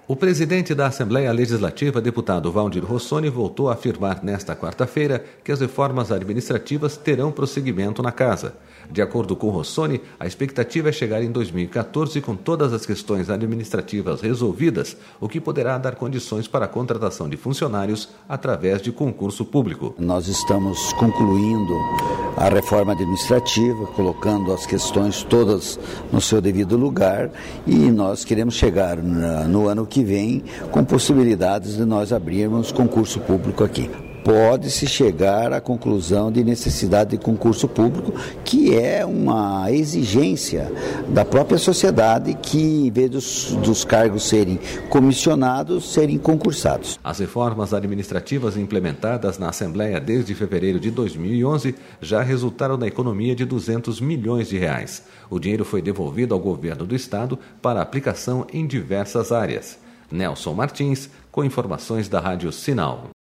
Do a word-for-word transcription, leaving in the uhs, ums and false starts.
O presidente da Assembleia Legislativa, deputado Valdir Rossoni, voltou a afirmar nesta quarta-feira que as reformas administrativas terão prosseguimento na casa. De acordo com Rossoni, a expectativa é chegar em dois mil e quatorze com todas as questões administrativas resolvidas, o que poderá dar condições para a contratação de funcionários através de concurso público. Nós estamos concluindo a reforma administrativa, colocando as questões todas no seu devido lugar, e nós queremos chegar no ano que vem com possibilidades de nós abrirmos concurso público aqui. Pode-se chegar à conclusão de necessidade de concurso público, que é uma exigência da própria sociedade que, em vez dos, dos cargos serem comissionados, serem concursados. As reformas administrativas implementadas na Assembleia desde fevereiro de dois mil e onze já resultaram na economia de duzentos milhões de reais. O dinheiro foi devolvido ao governo do estado para aplicação em diversas áreas. Nelson Martins, com informações da Rádio Sinal.